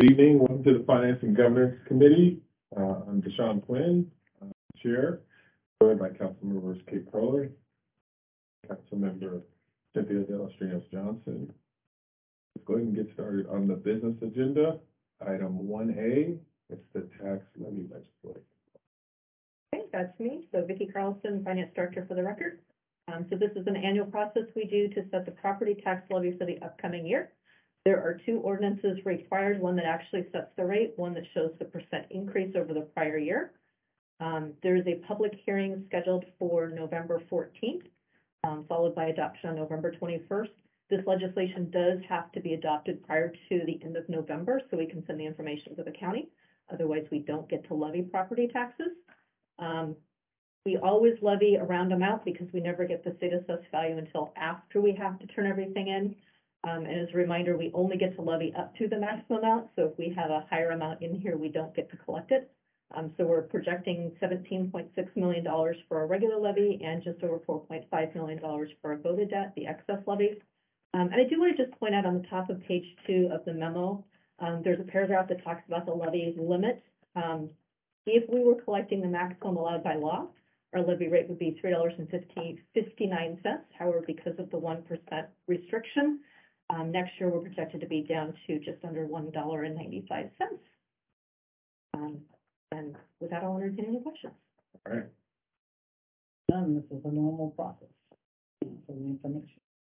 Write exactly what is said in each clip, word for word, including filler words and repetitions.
Good evening. Welcome to the Finance and Governance Committee. Uh, I'm Deshaun Quinn, uh, Chair, joined by Council members Kate Crowley, Council Member Cynthia Delastrinos Johnson. Let's go ahead and get started on the business agenda. Item one A, it's the tax levy legislation. Okay, that's me. So Vicki Carlson, Finance Director for the record. Um, so this is an annual process we do to set the property tax levy for the upcoming year. There are two ordinances required, one that actually sets the rate, one that shows the percent increase over the prior year. Um, there is a public hearing scheduled for November fourteenth, um, followed by adoption on November twenty-first. This legislation does have to be adopted prior to the end of November, so we can send the information to the county. Otherwise, we don't get to levy property taxes. Um, we always levy a round amount because we never get the state assessed value until after we have to turn everything in. Um, and as a reminder, we only get to levy up to the maximum amount. So if we have a higher amount in here, we don't get to collect it. Um, so we're projecting seventeen point six million dollars for a regular levy and just over four point five million dollars for a voted debt, the excess levy. Um, and I do want to just point out on the top of page two of the memo, um, there's a paragraph that talks about the levy limit. Um, if we were collecting the maximum allowed by law, our levy rate would be three dollars and fifty-nine cents. However, because of the one percent restriction, Um, next year, we're projected to be down to just under one dollar and ninety-five cents. Um, and with that, I'll entertain any questions. All right. Done. This is a normal process for the information.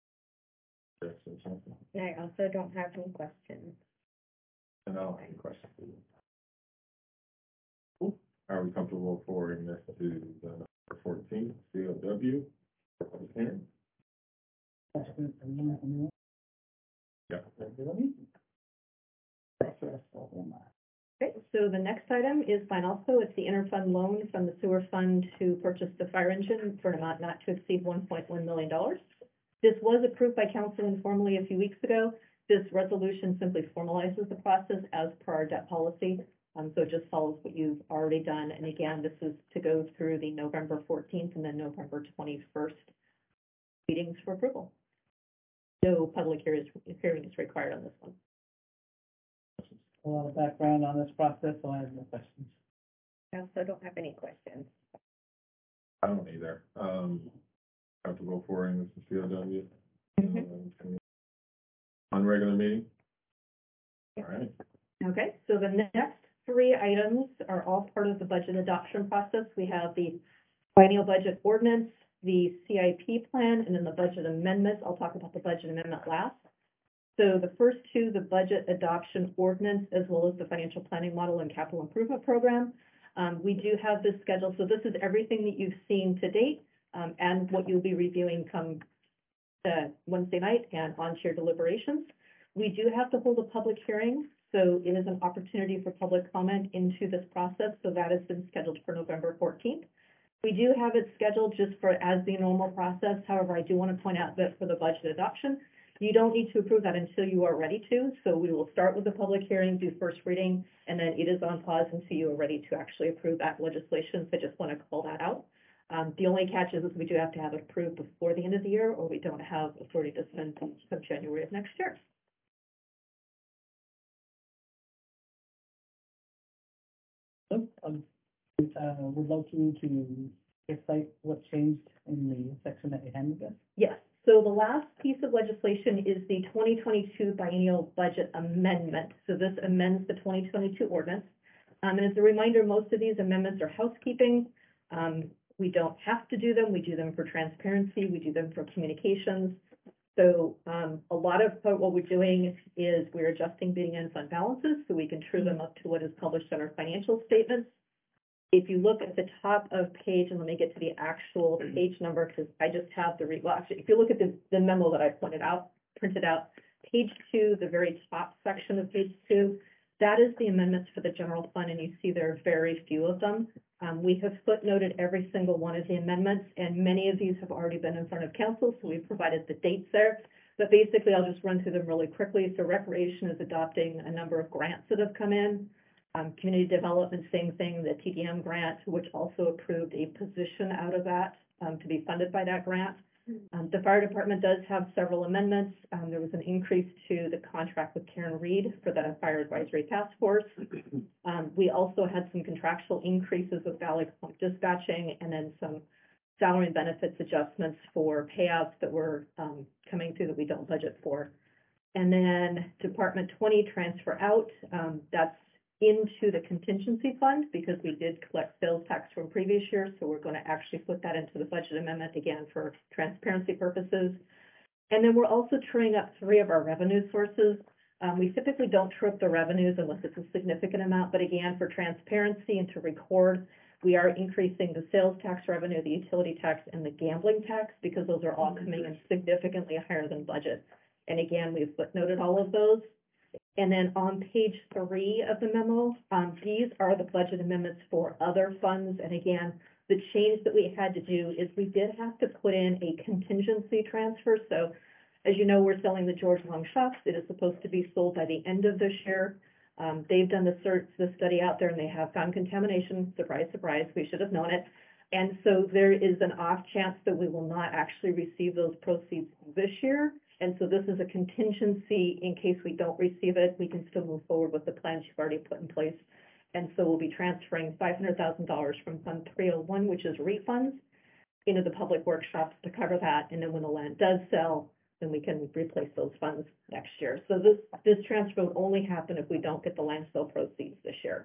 I also don't have any questions. And I don't have any questions. Are we comfortable forwarding this to the fourteenth C O W for public hearing? Questions from anyone? Yeah. Process. Okay, so the next item is fine also. It's the interfund loan from the sewer fund to purchase the fire engine for an amount not to exceed one point one million dollars. This was approved by council informally a few weeks ago. This resolution simply formalizes the process as per our debt policy. Um, so it just follows what you've already done. And again, this is to go through the November fourteenth and then November twenty-first meetings for approval. No public hearing is required on this one. A lot of background on this process, so I have no questions. I also don't have any questions. I don't either. Um, comfortable forwarding this to C O W Mm-hmm. on regular meeting. All right. Okay, so the next three items are all part of the budget adoption process. We have the biennial budget ordinance, the C I P plan, and then the budget amendments. I'll talk about the budget amendment last. So the first two, the budget adoption ordinance, as well as the financial planning model and capital improvement program. Um, we do have this scheduled. So this is everything that you've seen to date, um, and what you'll be reviewing come uh, Wednesday night and on chair deliberations. We do have to hold a public hearing. So it is an opportunity for public comment into this process. So that has been scheduled for November fourteenth. We do have it scheduled just for as the normal process. However, I do want to point out that for the budget adoption, you don't need to approve that until you are ready to. So we will start with the public hearing, do first reading, and then it is on pause until you are ready to actually approve that legislation. So I just want to call that out. Um, the only catch is, is we do have to have it approved before the end of the year, or we don't have authority to spend until January of next year. So, um, uh, would like you to recite what changed in the section that you handed us. Yes. So the last piece of legislation is the twenty twenty-two biennial budget amendment. So this amends the twenty twenty-two ordinance. Um, and as a reminder, most of these amendments are housekeeping. Um, we don't have to do them. We do them for transparency. We do them for communications. So um, a lot of what we're doing is we're adjusting bidding and fund balances so we can true them up to what is published on our financial statements. If you look at the top of page, and let me get to the actual page number because I just have the, re well, actually, if you look at the, the memo that I pointed out, printed out, page two, the very top section of page two, that is the amendments for the general fund, and you see there are very few of them. Um, we have footnoted every single one of the amendments, and many of these have already been in front of council, so we've provided the dates there. But basically, I'll just run through them really quickly. So Recreation is adopting a number of grants that have come in. Um, community development, same thing, the T D M grant, which also approved a position out of that um, to be funded by that grant. Um, the fire department does have several amendments. Um, there was an increase to the contract with Karen Reed for the Fire Advisory Task Force. Um, we also had some contractual increases with Valley Point Dispatching, and then some salary and benefits adjustments for payouts that were, um, coming through that we don't budget for. And then Department twenty transfer out, um, that's into the contingency fund because we did collect sales tax from previous years, so we're going to actually put that into the budget amendment again for transparency purposes. And then we're also truing up three of our revenue sources. Um, we typically don't true up the revenues unless it's a significant amount, but again, for transparency and to record, we are increasing the sales tax revenue, the utility tax, and the gambling tax because those are all coming in significantly higher than budget. And again, we've footnoted all of those. And then on page three of the memo, um, these are the budget amendments for other funds. And again, the change that we had to do is we did have to put in a contingency transfer. So as you know, we're selling the George Long shops. It is supposed to be sold by the end of this year. Um, they've done the search, the study out there, and they have found contamination. Surprise, surprise, we should have known it. And so there is an off chance that we will not actually receive those proceeds this year. And so this is a contingency in case we don't receive it, we can still move forward with the plans you've already put in place. And so we'll be transferring five hundred thousand dollars from Fund three oh one, which is refunds, into the public workshops to cover that. And then when the land does sell, then we can replace those funds next year. So this, this transfer will only happen if we don't get the land sale proceeds this year.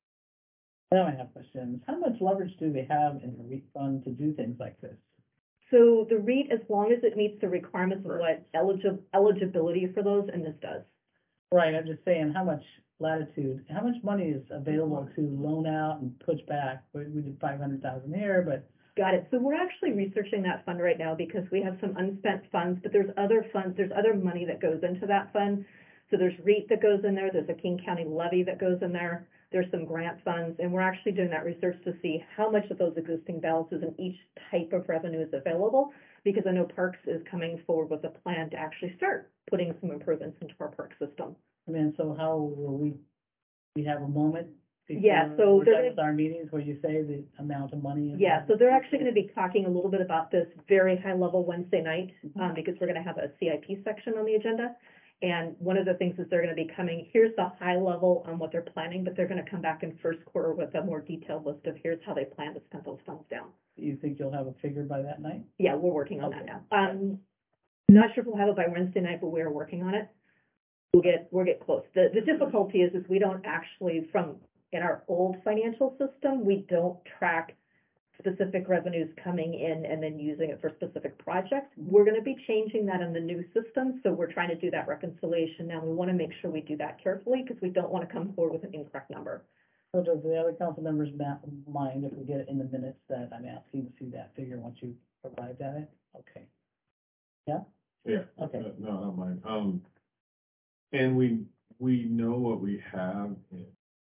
Now I have questions. How much leverage do they have in the REIT fund to do things like this? So the REIT, as long as it meets the requirements of what eligi- eligibility for those, and this does. Right, I'm just saying, how much latitude, how much money is available to loan out and push back? We, we did five hundred thousand here, but. Got it. So we're actually researching that fund right now because we have some unspent funds, but there's other funds, there's other money that goes into that fund. So there's REIT that goes in there, there's a King County levy that goes in there, there's some grant funds, and we're actually doing that research to see how much of those existing balances in each type of revenue is available, because I know Parks is coming forward with a plan to actually start putting some improvements into our park system. I mean, so how will we, we have a moment? before Yeah, so we're there done is- with our meetings where you say the amount of money? is- Yeah, so they're actually going to be talking a little bit about this very high level Wednesday night, um, because we're going to have a C I P section on the agenda. And one of the things is they're going to be coming, here's the high level on what they're planning, but they're going to come back in first quarter with a more detailed list of here's how they plan to spend those funds down. Do you think you'll have a figure by that night? Yeah, we're working on that Okay. now. Um, not sure if we'll have it by Wednesday night, but we're working on it. We'll get, we'll get close. The, the difficulty is, is we don't actually, from, in our old financial system, we don't track specific revenues coming in and then using it for specific projects. We're going to be changing that in the new system, so we're trying to do that reconciliation now. We want to make sure we do that carefully because we don't want to come forward with an incorrect number. So does the other council members ma- mind if we get it in the minutes that I'm asking to see that figure once you arrived at it? Okay. Yeah? Yeah. Okay. uh, No, I don't mind. Um, and we, we know what we have in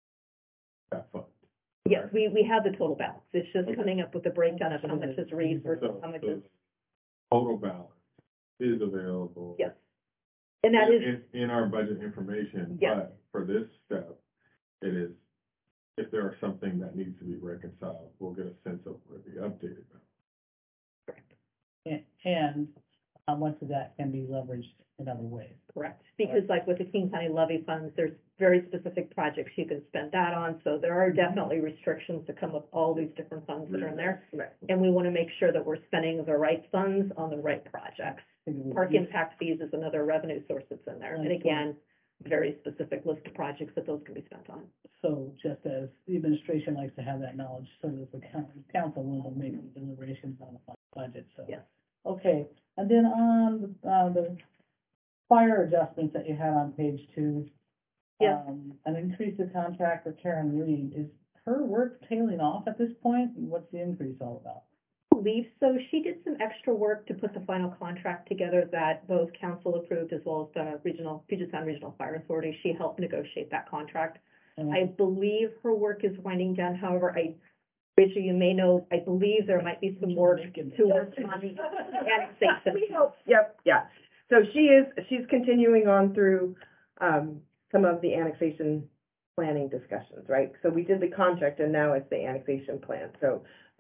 that fund. Yes, we, we have the total balance. It's just Okay. coming up with the breakdown of how much is REIT versus So, how much so is, total balance is available. yes. And that is, In, in our budget information, Yes. but for this step, it is, if there are something that needs to be reconciled, we'll get a sense of where the updated balance. And, and how much of that can be leveraged in other ways? correct. Because like with the King County levy funds, there's very specific projects you can spend that on. So there are definitely restrictions to come with all these different funds that are in there. And we want to make sure that we're spending the right funds on the right projects. Park impact fees is another revenue source that's in there. And again, very specific list of projects that those can be spent on. So just as the administration likes to have that knowledge, so does the coun- council will make the deliberations on the budget, so. Yes. Okay, and then on, uh, the fire adjustments that you had on page two. Yes. Um, an increase of contract for Karen Reed, is her work tailing off at this point? What's the increase all about? I believe so. She did some extra work to put the final contract together that both council approved as well as the regional, Puget Sound Regional Fire Authority. She helped negotiate that contract. And I believe her work is winding down. However, I, Rachel, you may know, I believe there might be some work to work on the annexation. We hope, yep, yeah. So she is, she's continuing on through, um, some of the annexation planning discussions, right? So we did the contract and now it's the annexation plan. So,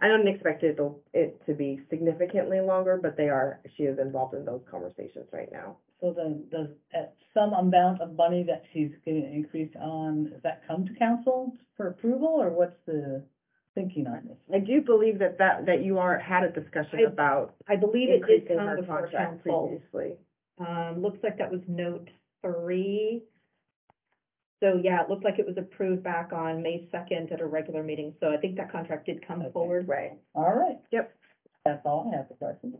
I don't expect it, it to be significantly longer, but they are, she is involved in those conversations right now. So then, does, at some amount of money that she's getting an increase on, does that come to council for approval, or what's the thinking on this? I do believe that that, that you are, had a discussion I- about I believe it did increasing come her before contract council. previously. Um, looks like that was note three. So yeah, it looked like it was approved back on May second at a regular meeting, so I think that contract did come Okay. forward. Right. All right, Yep. that's all I have for questions.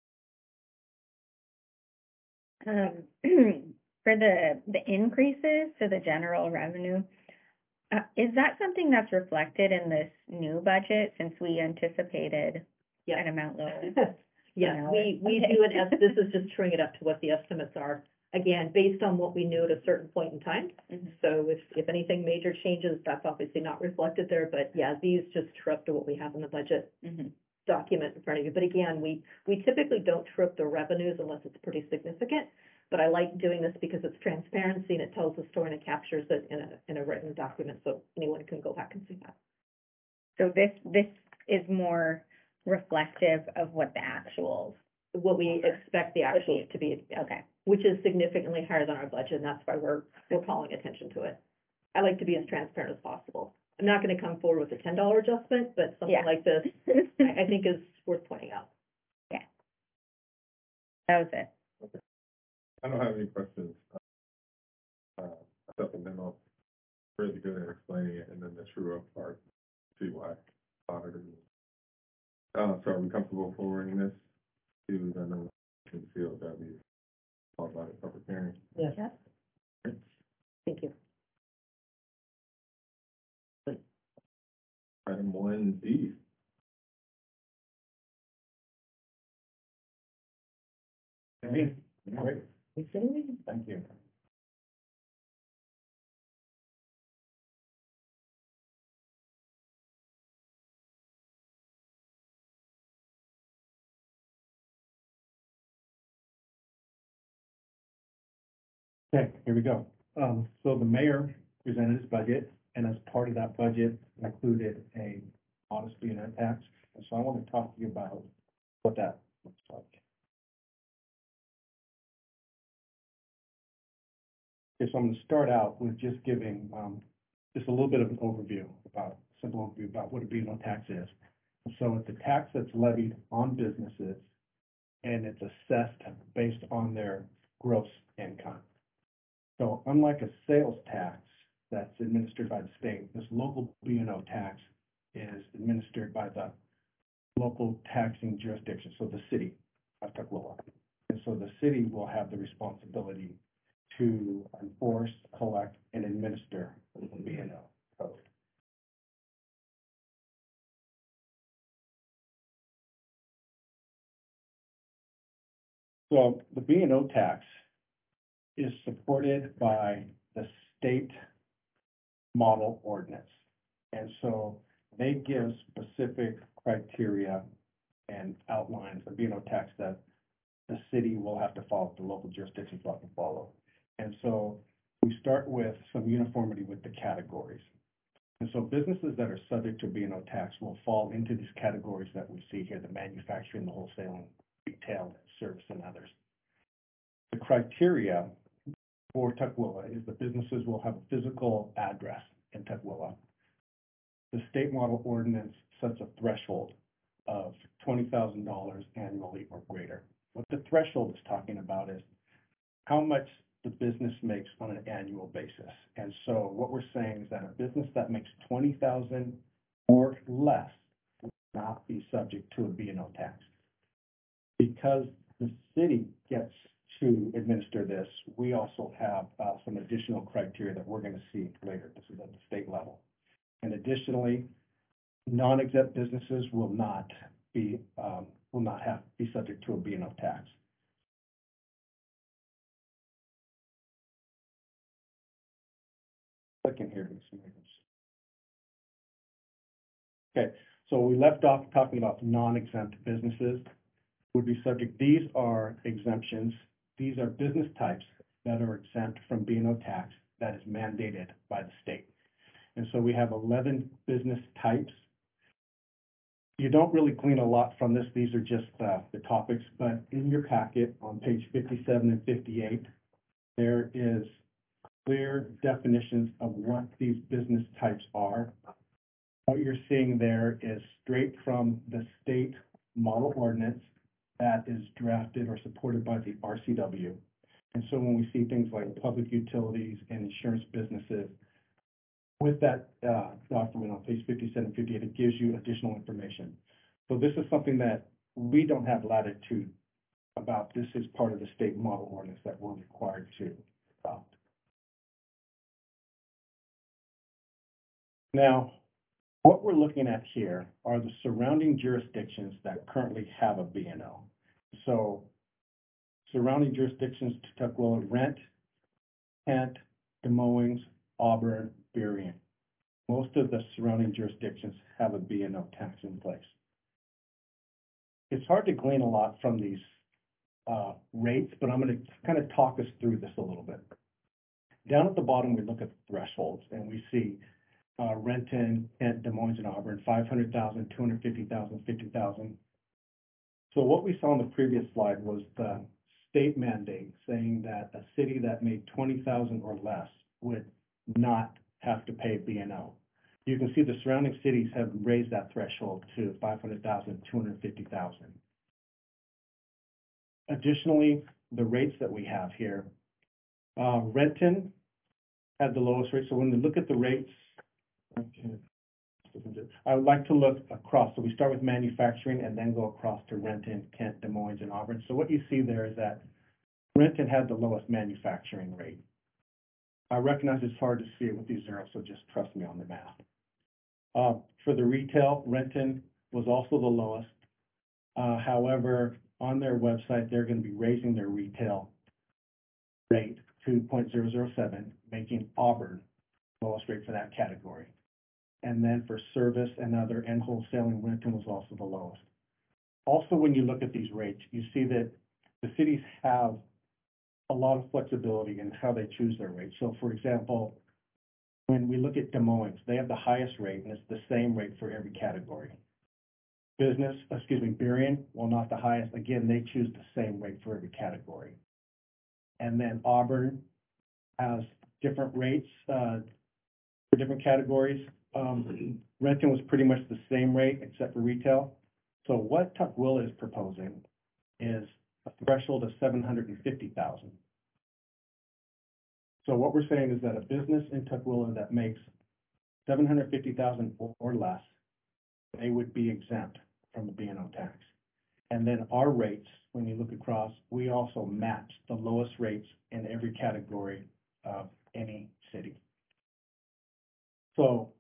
Um, for the, the increases to the general revenue, uh, is that something that's reflected in this new budget since we anticipated Yeah. an amount lower? Yes, An hour. we, we Okay. do an, es- this is just truing it up to what the estimates are, again, based on what we knew at a certain point in time. Mhm. So if, if anything major changes, that's obviously not reflected there, but yeah, these just true up to what we have in the budget Mhm. document in front of you. But again, we, we typically don't true up the revenues unless it's pretty significant. But I like doing this because it's transparency and it tells the story and it captures it in a, in a written document, so anyone can go back and see that. So this, this is more reflective of what the actuals, What we expect the actuals to be, yeah, okay. which is significantly higher than our budget, and that's why we're, we're calling attention to it. I like to be as transparent as possible. I'm not gonna come forward with a ten dollar adjustment, but something Yeah. like this, I, I think is worth pointing out. That was it. I don't have any questions. Uh, I thought the memo really good at explaining it, and then the true up part, see why auditors. Uh, so are we comfortable forwarding this to the, no- to the field that we talked about at public hearing? Yes. Thank you. Item one D. Okay, great, thank you. Okay, here we go. Um, so the mayor presented his budget, and as part of that budget included a modest unit tax. And so I want to talk to you about what that looks like. Okay, so I'm gonna start out with just giving, um, just a little bit of an overview about, simple overview about what a B and O tax is. So it's a tax that's levied on businesses, and it's assessed based on their gross income. So unlike a sales tax that's administered by the state, this local B and O tax is administered by the local taxing jurisdiction, so the city of Tukwila. And so the city will have the responsibility to enforce, collect, and administer the B and O code. So the B and O tax is supported by the state model ordinance. And so they give specific criteria and outlines the B and O tax that the city will have to follow, the local jurisdictions will have to follow. And so we start with some uniformity with the categories. And so businesses that are subject to B and O tax will fall into these categories that we see here, the manufacturing, the wholesaling, retail, service, and others. The criteria for Tukwila is the businesses will have a physical address in Tukwila. The state model ordinance sets a threshold of twenty thousand dollars annually or greater. What the threshold is talking about is how much the business makes on an annual basis. And so what we're saying is that a business that makes twenty thousand dollars or less will not be subject to a B and O tax. Because the city gets to administer this, we also have uh, some additional criteria that we're going to see later. This is at the state level. And additionally, non-exempt businesses will not be, um, will not have, be subject to a B and O tax. Click in here. to see what it is. Okay, so we left off talking about non-exempt businesses would be subject. These are exemptions. These are business types that are exempt from B and O tax that is mandated by the state. And so we have eleven business types. you don't really glean a lot from this. These are just, uh, the topics, but in your packet on page fifty-seven and fifty-eight, there is clear definitions of what these business types are. What you're seeing there is straight from the state model ordinance that is drafted or supported by the R C W. And so when we see things like public utilities and insurance businesses, with that, uh, document on page fifty-seven, fifty-eight, it gives you additional information. So this is something that we don't have latitude about. This is part of the state model ordinance that we're required to adopt. Now, what we're looking at here are the surrounding jurisdictions that currently have a B and O. So surrounding jurisdictions to Tukwila: Rent, Kent, Des Moines, Auburn, Berrien. Most of the surrounding jurisdictions have a B and O tax in place. It's hard to glean a lot from these uh, rates, but I'm going to kind of talk us through this a little bit. Down at the bottom, we look at the thresholds, and we see uh, Renton, Kent, Des Moines, and Auburn, five hundred thousand, two hundred fifty thousand, fifty thousand. So what we saw on the previous slide was the state mandate saying that a city that made twenty thousand or less would not have to pay B and O. You can see the surrounding cities have raised that threshold to five hundred thousand, two hundred fifty thousand. Additionally, the rates that we have here, uh, Renton had the lowest rate. So when we look at the rates, okay, I would like to look across. So we start with manufacturing and then go across to Renton, Kent, Des Moines, and Auburn. So what you see there is that Renton had the lowest manufacturing rate. I recognize it's hard to see it with these zeros, so just trust me on the math. Uh, for the retail, Renton was also the lowest. Uh, however, on their website, they're going to be raising their retail rate to zero point zero zero seven, making Auburn the lowest rate for that category. And then for service and other and wholesaling, Renton was also the lowest. Also, when you look at these rates, you see that the cities have a lot of flexibility in how they choose their rates. So for example, when we look at Des Moines, they have the highest rate, and it's the same rate for every category. Business, excuse me, Berrien, well, not the highest. Again, they choose the same rate for every category. And then Auburn has different rates uh, for different categories. Um, Renton was pretty much the same rate except for retail. So what Tukwila is proposing is a threshold of seven hundred fifty thousand. So what we're saying is that a business in Tukwila that makes seven hundred fifty thousand or less, they would be exempt from the B and O tax. And then our rates, when you look across, we also match the lowest rates in every category of any city. So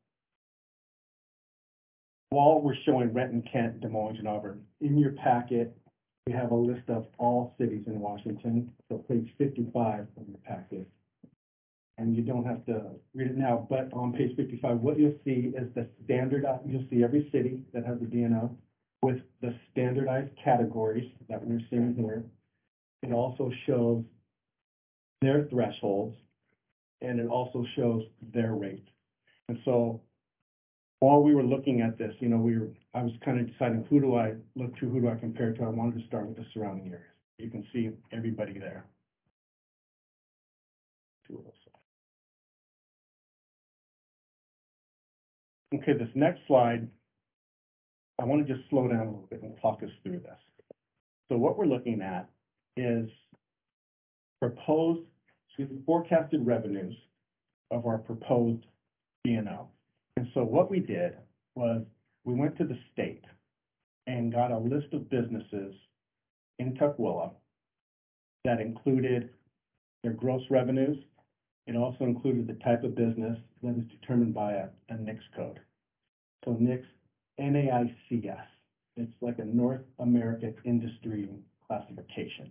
while we're showing Renton, Kent, Des Moines, and Auburn, in your packet, we have a list of all cities in Washington. So page fifty-five of your packet. And you don't have to read it now, but on page fifty-five, what you'll see is the standard, you'll see every city that has a B and O with the standardized categories that we're seeing here. It also shows their thresholds, and it also shows their rates. And so while we were looking at this, you know, we were, I was kind of deciding who do I look to, who do I compare to. I wanted to start with the surrounding areas. You can see everybody there. Okay, this next slide, I want to just slow down a little bit and talk us through this. So what we're looking at is proposed, excuse me, forecasted revenues of our proposed B and O. And so what we did was we went to the state and got a list of businesses in Tukwila that included their gross revenues. It also included the type of business that is determined by a, a N I C S code. So N I C S, N A I C S. It's like a North American industry classification.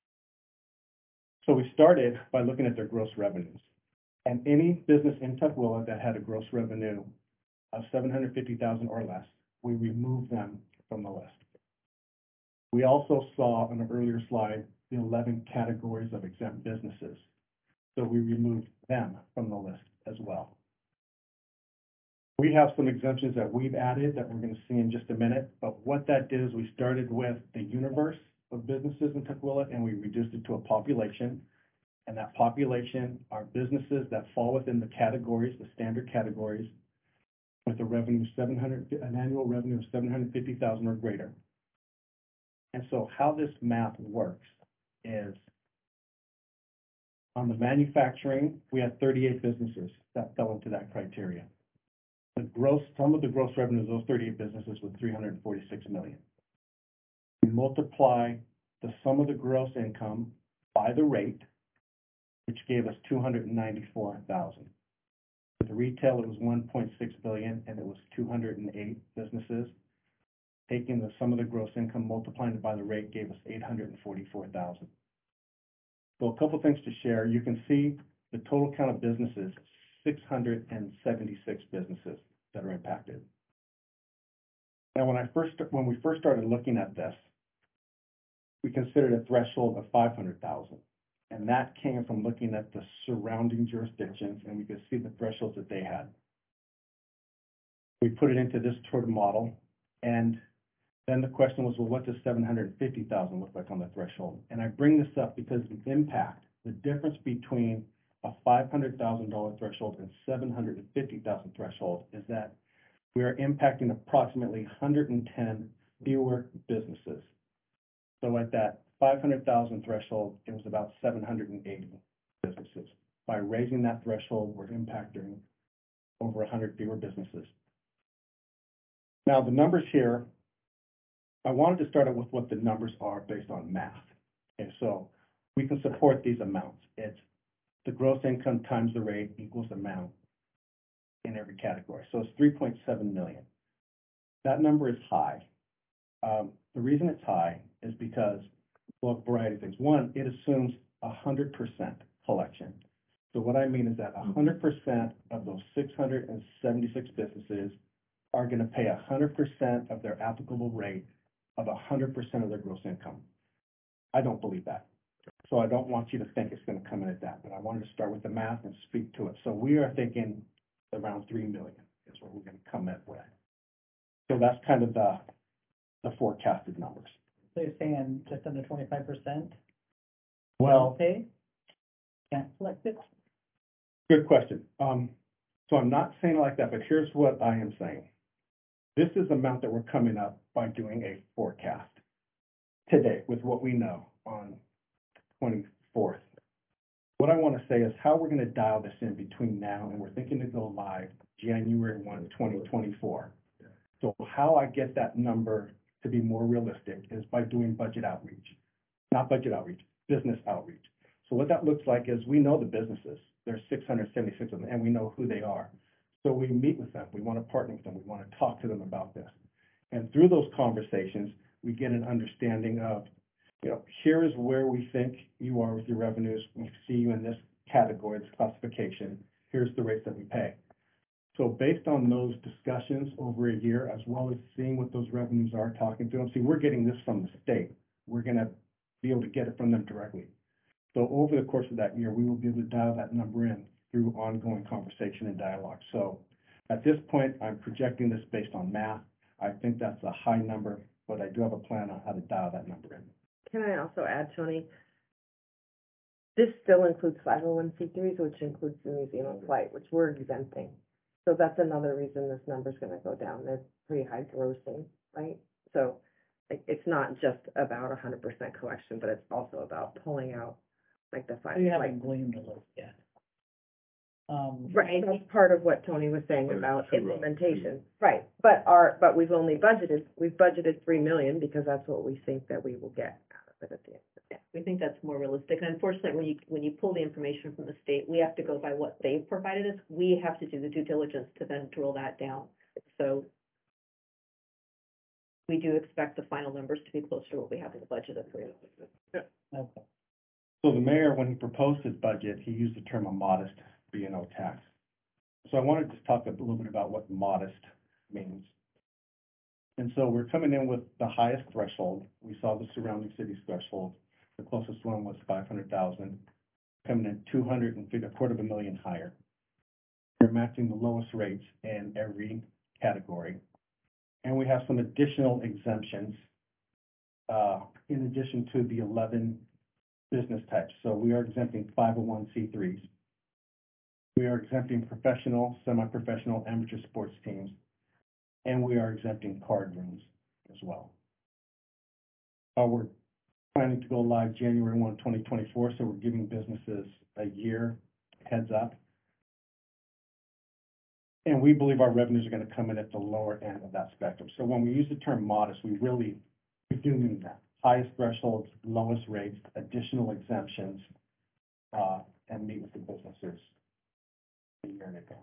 So we started by looking at their gross revenues. And any business in Tukwila that had a gross revenue of seven hundred fifty thousand dollars or less, we removed them from the list. We also saw on an earlier slide the eleven categories of exempt businesses. So we removed them from the list as well. We have some exemptions that we've added that we're gonna see in just a minute, but what that did is we started with the universe of businesses in Tukwila and we reduced it to a population. And that population are businesses that fall within the categories, the standard categories, with a revenue seven hundred, an annual revenue of seven hundred fifty thousand or greater. And so how this math works is on the manufacturing, we had thirty-eight businesses that fell into that criteria. The gross, some of the gross revenues of those thirty-eight businesses was three hundred forty-six million. We multiply the sum of the gross income by the rate, which gave us two hundred ninety-four thousand. With retail, it was one point six billion and it was two hundred eight businesses. Taking the sum of the gross income, multiplying it by the rate gave us eight hundred forty-four thousand. So a couple things to share. You can see the total count of businesses, six hundred seventy-six businesses that are impacted. Now, when I first, when we first started looking at this, we considered a threshold of five hundred thousand. And that came from looking at the surrounding jurisdictions, and we could see the thresholds that they had. We put it into this sort of model, and then the question was, well, what does seven hundred fifty thousand look like on the threshold? And I bring this up because the impact, the difference between a five hundred thousand dollar threshold and seven hundred fifty thousand threshold is that we are impacting approximately one hundred ten fewer businesses. So at that five hundred thousand threshold, it was about seven hundred eighty businesses. By raising that threshold, we're impacting over one hundred fewer businesses. Now, the numbers here, I wanted to start out with what the numbers are based on math. Okay, so we can support these amounts. It's the gross income times the rate equals the amount in every category. So it's three point seven million. That number is high. Um, the reason it's high is because, well, a variety of things. One, it assumes one hundred percent collection. So what I mean is that one hundred percent of those six hundred seventy-six businesses are going to pay one hundred percent of their applicable rate of one hundred percent of their gross income. I don't believe that. So I don't want you to think it's going to come in at that, but I wanted to start with the math and speak to it. So we are thinking around three million is what we're going to come in with. So that's kind of the, the forecasted numbers. So you're saying just under twenty-five percent? Well, Pay? Can't collect it? good question. Um, so I'm not saying it like that, but here's what I am saying. This is the amount that we're coming up by doing a forecast today with what we know on twenty-fourth. What I want to say is how we're going to dial this in between now and we're thinking to go live January first, twenty twenty-four. So how I get that number to be more realistic is by doing budget outreach, not budget outreach, business outreach. So what that looks like is we know the businesses. There's six hundred seventy-six of them, and we know who they are. So we meet with them. We want to partner with them. We want to talk to them about this. And through those conversations, we get an understanding of, you know, here is where we think you are with your revenues. We see you in this category, this classification. Here's the rates that we pay. So based on those discussions over a year, as well as seeing what those revenues are, talking to them, see, we're getting this from the state. We're going to be able to get it from them directly. So over the course of that year, we will be able to dial that number in through ongoing conversation and dialogue. So at this point, I'm projecting this based on math. I think that's a high number, but I do have a plan on how to dial that number in. Can I also add, Tony? This still includes five oh one C threes, which includes the museum and flight, which we're exempting. So that's another reason this number's gonna go down. They're pretty high grossing, right? So like, it's not just about a hundred percent collection, but it's also about pulling out like the five. So you like- haven't gleaned the list yet. Um, Right, that's part of what Tony was saying But about it's true, implementation, right, but our, but we've only budgeted, we've budgeted three million because that's what we think that we will get out of it at the end. Yeah, we think that's more realistic. And unfortunately, when you, when you pull the information from the state, we have to go by what they've provided us. We have to do the due diligence to then drill that down. So we do expect the final numbers to be closer to what we have in the budget of three. okay. So the mayor, when he proposed his budget, he used the term a modest B and O tax. So I wanted to talk a little bit about what modest means. And so we're coming in with the highest threshold. We saw the surrounding cities threshold. The closest one was five hundred thousand, coming in two hundred and a quarter of a million higher. We're matching the lowest rates in every category. And we have some additional exemptions, uh, in addition to the eleven business types. So we are exempting five oh one C threes. We are exempting professional, semi-professional, amateur sports teams. And we are exempting card rooms as well. Uh, we're planning to go live January first, twenty twenty-four, so we're giving businesses a year heads up. And we believe our revenues are gonna come in at the lower end of that spectrum. So when we use the term modest, we really, we do mean that. Highest thresholds, lowest rates, additional exemptions, uh, and meet with the businesses a year in advance.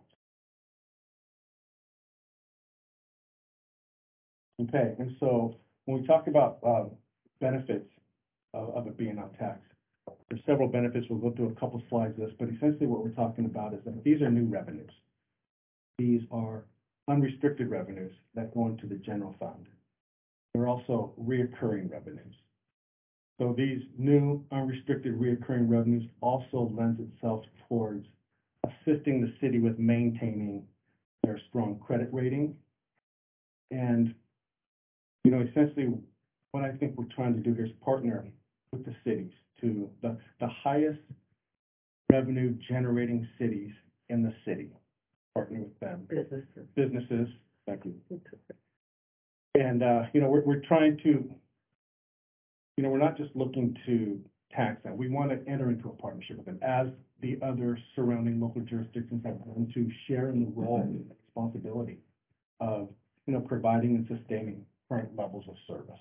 Okay, and so when we talk about, uh, benefits of, of it being on tax, there's several benefits. We'll go through a couple slides of this, but essentially what we're talking about is that these are new revenues. These are unrestricted revenues that go into the general fund. They're also reoccurring revenues. So these new unrestricted reoccurring revenues also lends itself towards assisting the city with maintaining their strong credit rating. And, you know, essentially what I think we're trying to do here is partner with the cities to the, the highest revenue generating cities in the city. Partner with them. Businesses. Businesses, thank you. And, uh, you know, we're, we're trying to, you know, we're not just looking to tax them. We want to enter into a partnership with them as the other surrounding local jurisdictions have done to share in the role and responsibility of, you know, providing and sustaining current levels of service.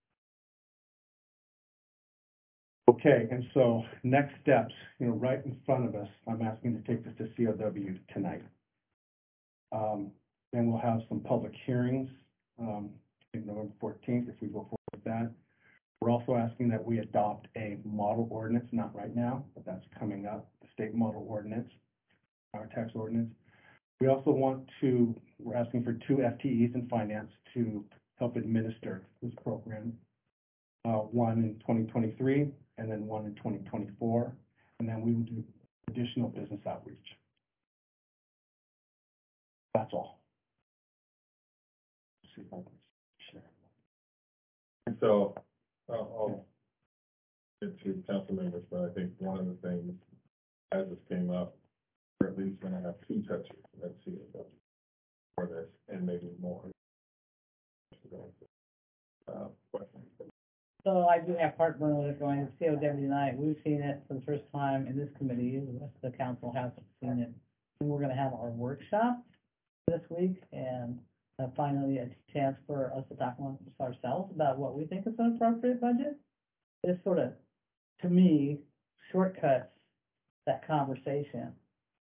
Okay, and so next steps, you know, right in front of us, I'm asking to take this to C O W tonight. Um, then we'll have some public hearings, um, in November fourteenth, if we go forward with that. We're also asking that we adopt a model ordinance, not right now, but that's coming up, the state model ordinance, our tax ordinance. We also want to, we're asking for two F T Es in finance to help administer this program. Uh, one in twenty twenty-three and then one in twenty twenty-four. And then we will do additional business outreach. That's all. Let's see if I can share. And so, uh, I'll get to council members, but I think one of the things, as this came up, or at least when I have two touches, let's see it for this, and maybe more. Uh, questions? So I do have heartburn with it going to C O W tonight. We've seen it for the first time in this committee. The rest of the council hasn't seen it. And we're gonna have our workshop this week and uh, finally a chance for us to talk amongst ourselves about what we think is an appropriate budget. This sort of, to me, shortcuts that conversation.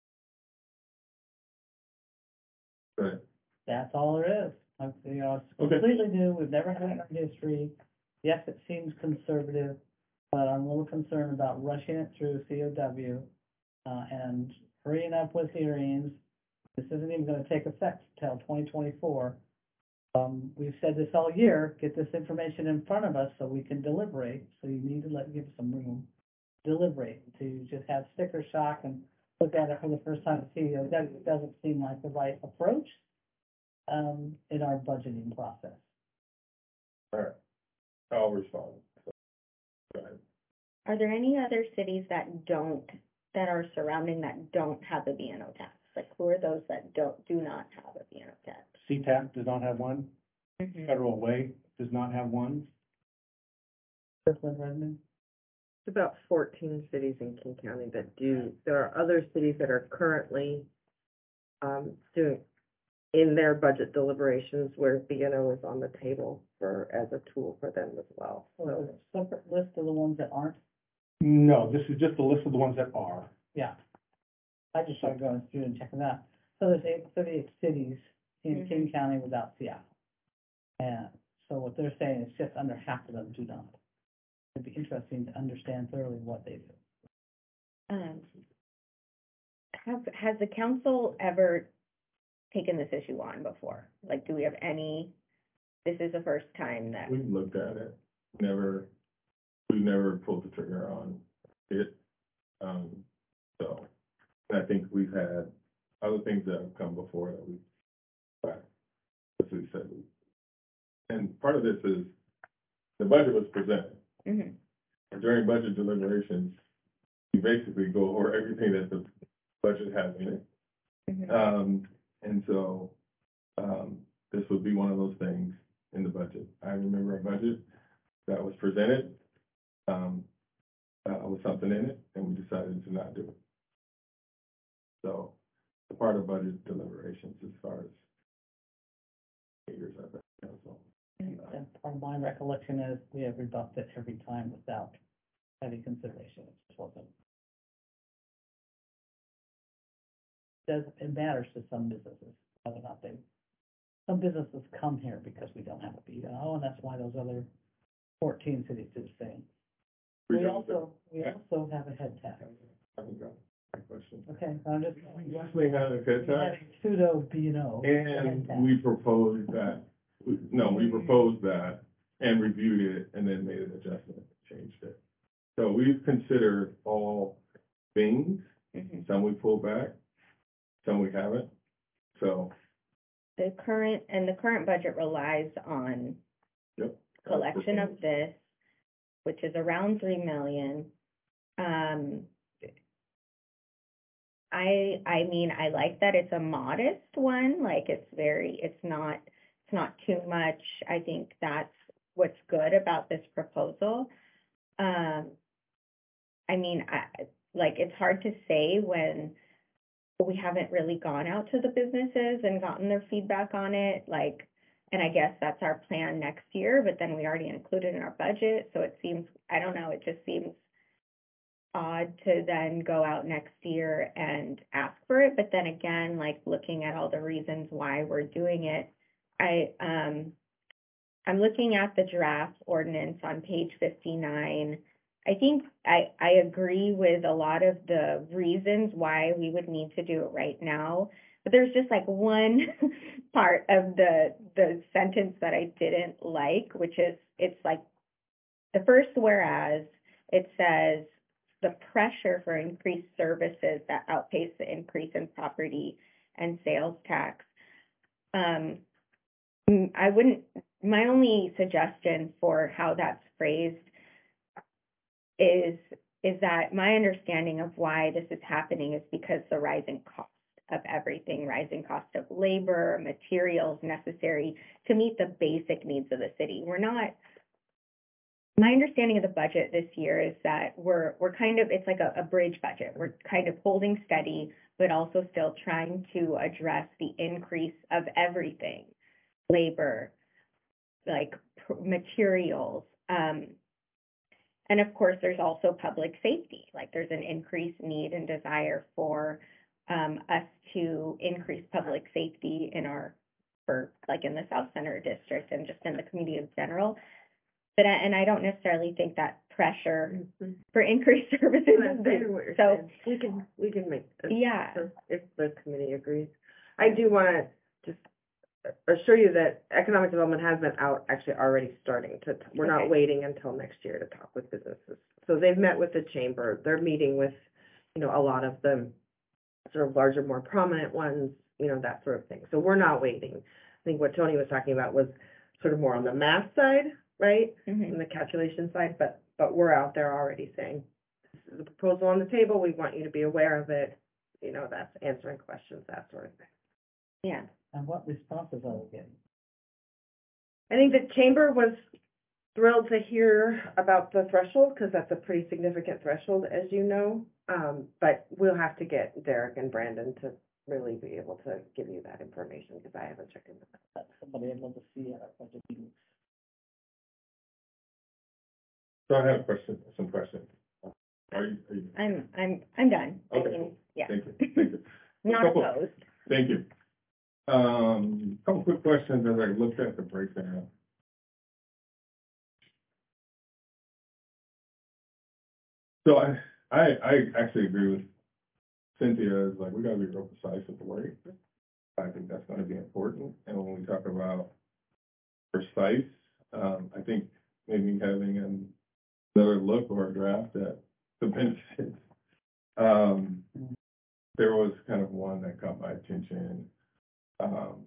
Right. That's all there is. Like, you know, it's Okay. completely new. We've never had it in our history. Yes, it seems conservative, but I'm a little concerned about rushing it through C O W, uh, and hurrying up with hearings. This isn't even gonna take effect till twenty twenty-four. Um, we've said this all year, get this information in front of us so we can deliberate, so you need to let, give some room. Deliberate, to just have sticker shock and look at it for the first time at C O W, doesn't seem like the right approach, um, in our budgeting process. All right, I'll respond. So, go ahead. Are there any other cities that don't, that are surrounding that don't have the B and O tax? Like, who are those that don't, do not have a B and O tax? C TAP does not have one. Mhm. Federal Way does not have one. Kirkland revenue? It's about fourteen cities in King County that do, there are other cities that are currently, um, doing, in their budget deliberations where B and O is on the table for, as a tool for them as well. Or a separate list of the ones that aren't? No, this is just a list of the ones that are. Yeah. I just started going through and checking that. So there's eight, thirty-eight cities in King County without Seattle. And so what they're saying is just under half of them do not. It'd be interesting to understand thoroughly what they do. Um, has, has the council ever taken this issue on before? Like, do we have any, this is the first time that, We've looked at it, never, we never pulled the trigger on it. Um, so, I think we've had other things that have come before that we, but, as we said. And part of this is, the budget was presented. Mhm. And during budget deliberations, you basically go over everything that the budget has in it. Mhm. Um, and so, um, this would be one of those things in the budget. I remember a budget that was presented, um, uh, with something in it, and we decided to not do it. So, the part of budget deliberations as far as years I've been, you know, so. And part of my recollection is we have rebuffed it every time without heavy consideration. It just wasn't. Does, it matters to some businesses, whether or not they, some businesses come here because we don't have a B O, and that's why those other fourteen cities do the same. We also, we also have a head tax. I haven't got my question. Okay, I'm just. We definitely have a head We have tax, a pseudo B and O. and we proposed that, we- no, we proposed that and reviewed it and then made an adjustment, changed it. So we've considered all things, Mhm. some we pulled back, some we haven't, so. The current, and the current budget relies on Yep. collection of this, which is around three million. Um, I, I mean, I like that it's a modest one, like it's very, it's not, it's not too much. I think that's what's good about this proposal. Um, I mean, I, like, it's hard to say when we haven't really gone out to the businesses and gotten their feedback on it, like, and I guess that's our plan next year, but then we already included in our budget, so it seems, I don't know, it just seems odd to then go out next year and ask for it, but then again, like, looking at all the reasons why we're doing it, I, um, I'm looking at the draft ordinance on page fifty-nine. I think I, I agree with a lot of the reasons why we would need to do it right now. But there's just like one part of the, the sentence that I didn't like, which is, it's like, the first whereas, it says, the pressure for increased services that outpace the increase in property and sales tax. Um, mm, I wouldn't, my only suggestion for how that's phrased is, is that my understanding of why this is happening is because the rising cost of everything, rising cost of labor, materials necessary to meet the basic needs of the city. We're not, my understanding of the budget this year is that we're, we're kind of, it's like a, a bridge budget. We're kind of holding steady, but also still trying to address the increase of everything, labor, like pr- materials, um, and of course, there's also public safety. Like there's an increased need and desire for um, us to increase public safety in our, for like in the South Center district and just in the community in general. But I, and I don't necessarily think that pressure for increased services is there. So we can, we can make, a- yeah, if the committee agrees. I do wanna just assure you that economic development has been out, actually already starting to, we're not Okay. waiting until next year to talk with businesses. So they've met with the chamber, they're meeting with, you know, a lot of the sort of larger, more prominent ones, you know, that sort of thing. So we're not waiting. I think what Tony was talking about was sort of more on the math side, right? mhm. On the calculation side, but, but we're out there already saying, this is a proposal on the table, we want you to be aware of it, you know, that's answering questions, that sort of thing. Yeah. And what responses are we getting? I think the chamber was thrilled to hear about the threshold, because that's a pretty significant threshold, as you know. Um, but we'll have to get Derek and Brandon to really be able to give you that information, because I haven't checked into that. That somebody able to see at our budget meetings? So I have a question, some questions. Are you, are you, I'm, I'm, I'm done. I Okay, mean, cool. yeah, thank you, thank you. not Couple- opposed. Thank you. Um, couple quick questions as I looked at the breakdown. So I, I, I actually agree with Cynthia, like, we gotta be real precise with the wording. I think that's gonna be important, and when we talk about precise, um, I think maybe having an- another look or a draft at the benefits. Um, there was kind of one that caught my attention. Um,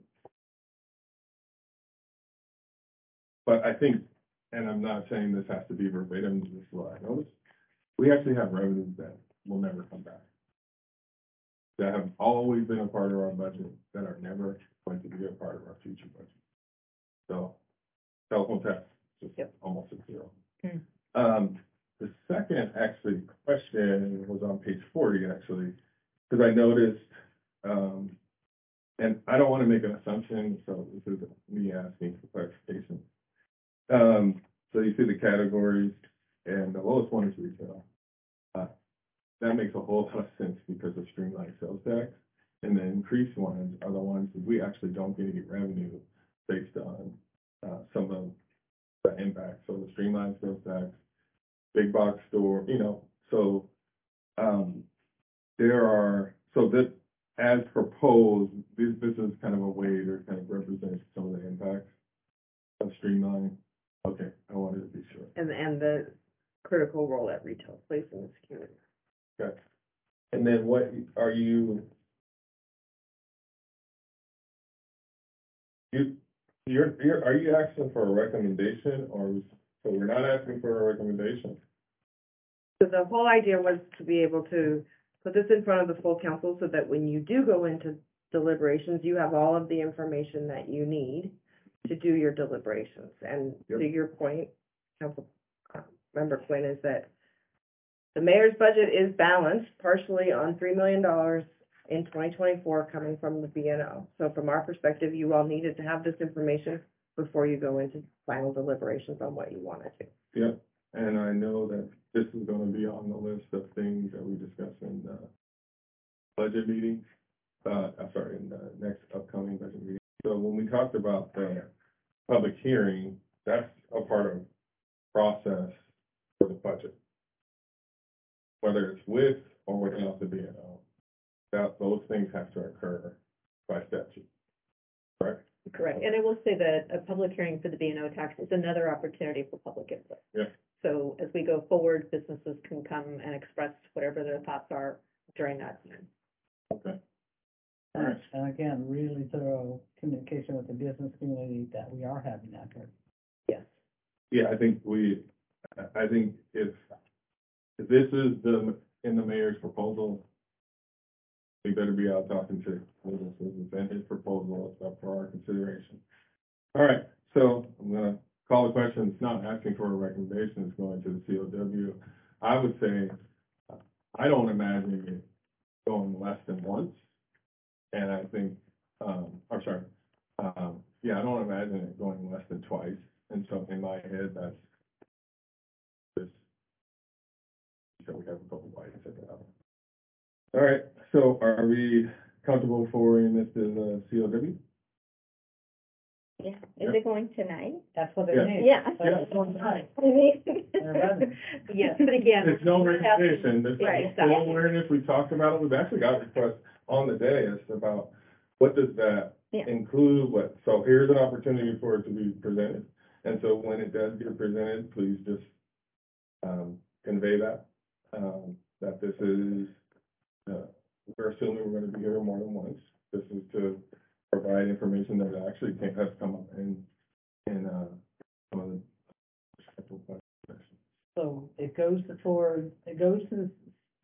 but I think, and I'm not saying this has to be verbatim, this is what I noticed. We actually have revenues that will never come back. That have always been a part of our budget, that are never going to be a part of our future budget. So, telephone tax, just Yep. almost at zero. Hmm. Um, the second actually question was on page forty, actually, because I noticed, um, and I don't want to make an assumption, so this is me asking for clarification. Um, so you see the categories, and the lowest one is retail. Uh, that makes a whole lot of sense because of streamlined sales tax. And the increased ones are the ones that we actually don't get any revenue based on, uh, some of the impact. So the streamlined sales tax, big box store, you know, so, um, there are, so that, as proposed, this, this is kind of a way to kind of represent some of the impacts of streamline. Okay, I wanted to be sure. And, and the critical role that retail plays in this community. Okay. And then what are you? You, you're, you're, are you asking for a recommendation, or, so we're not asking for a recommendation? So the whole idea was to be able to put this in front of the full council so that when you do go into deliberations, you have all of the information that you need to do your deliberations. And to Yep. your point, Council uh, Member Quinn, is that the mayor's budget is balanced partially on three million dollars in twenty twenty-four coming from the B N O. So from our perspective, you all needed to have this information before you go into final deliberations on what you wanted to. Yep, and I know that this is gonna be on the list of things that we discuss in the budget meeting, uh, I'm sorry, in the next upcoming budget meeting. So when we talked about the public hearing, that's a part of process for the budget. Whether it's with or without the B N O, that, those things have to occur by statute, correct? Correct, and I will say that a public hearing for the B and O tax is another opportunity for public input. Yeah. So as we go forward, businesses can come and express whatever their thoughts are during that time. Okay. And, Alright. and again, really thorough communication with the business community that we are having that here. Yes. Yeah, I think we, I think if, if this is the, in the mayor's proposal, we better be out talking to businesses, and his proposal is up for our consideration. All right, so I'm gonna call the question, it's not asking for a recommendation, it's going to the C O W. I would say, I don't imagine it going less than once. And I think, um, I'm sorry, um, yeah, I don't imagine it going less than twice. And so in my head, that's this. So we have a couple bites at that. All right, so are we comfortable forwarding this to the C O W? Yeah, is it going tonight? That's what they Yeah. need. Yeah. That's one time. They're running. Yes, but again. It's no recommendation, this is Right, full exactly. awareness, we talked about it, we've actually got requests on the dais about what does that Yeah. include, what, so here's an opportunity for it to be presented. And so when it does get presented, please just, um, convey that, um, that this is, uh, we're assuming we're gonna be here more than once. This is to provide information that actually can, has come up in, in, uh, some of the respectful questions. So it goes to toward, it goes to the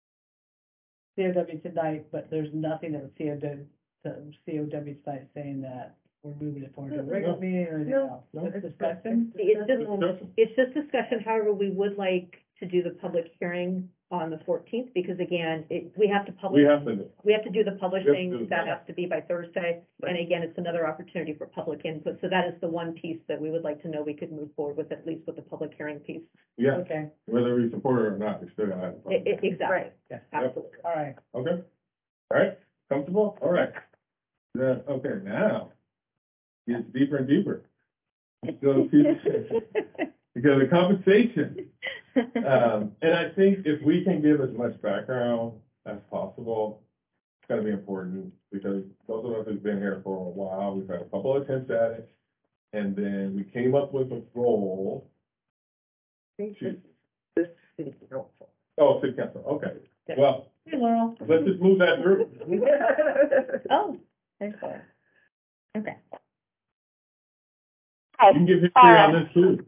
C O W tonight, but there's nothing at the C O W, the C O W site saying that we're moving it forward to a regular meeting or anything No, else. no. It's discussion. It's just, Discussion. it's just discussion, however, we would like to do the public hearing on the fourteenth, because again, it, we have to publish. We have to, We have to do the publishing, do that that. has to be by Thursday, and again, it's another opportunity for public input, so that is the one piece that we would like to know we could move forward with, at least with the public hearing piece. yeah, Okay, whether we support it or not, we still gotta have a I- public I- exactly, Right. yeah, absolutely. all right. Okay, all right, comfortable, all right. Then, okay, now, gets deeper and deeper. Let's go to, because of compensation. Um, and I think if we can give as much background as possible, it's gonna be important, because those of us who've been here for a while, we've had a couple of attempts at it. And then we came up with a goal. I think to- this, this city council. Oh, city council, okay. Yeah. Well, Hey, Laurel. Let's just move that through. Oh, there's four. Okay. Hi, You can give history on Uh, this too.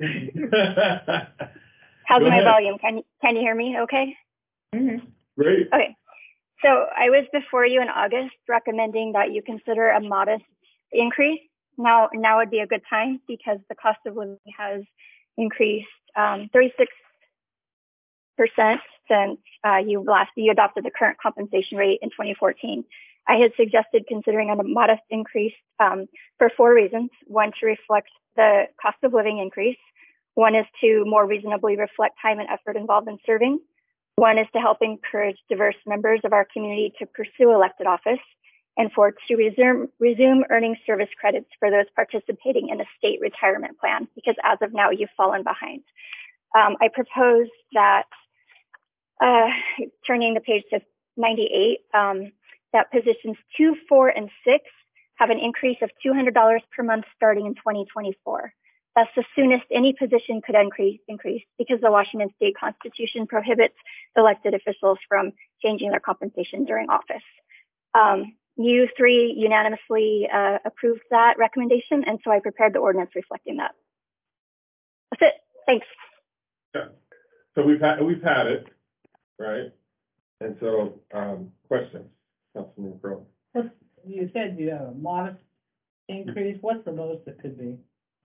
how's Go my ahead. volume? Can, can you hear me okay? Mm-hmm. Great. Okay. So I was before you in August recommending that you consider a modest increase. Now, now would be a good time because the cost of living has increased um, thirty-six percent since uh, you last you adopted the current compensation rate in twenty fourteen. I had suggested considering a modest increase um, for four reasons. One, to reflect the cost of living increase. One is to more reasonably reflect time and effort involved in serving. One is to help encourage diverse members of our community to pursue elected office. And four, to resume, resume earning service credits for those participating in a state retirement plan, because as of now, you've fallen behind. Um, I propose that, uh, turning the page to ninety-eight, um, that positions two, four, and six have an increase of two hundred dollars per month starting in twenty twenty-four. That's the soonest any position could increase, increase because the Washington State Constitution prohibits elected officials from changing their compensation during office. Um, you three unanimously uh, approved that recommendation, and so I prepared the ordinance reflecting that. That's it. Thanks. Yeah. So we've had, we've had it, right? And so, um, questions, Councilman Crowe? What's, you said you have a modest increase, what's the most it could be?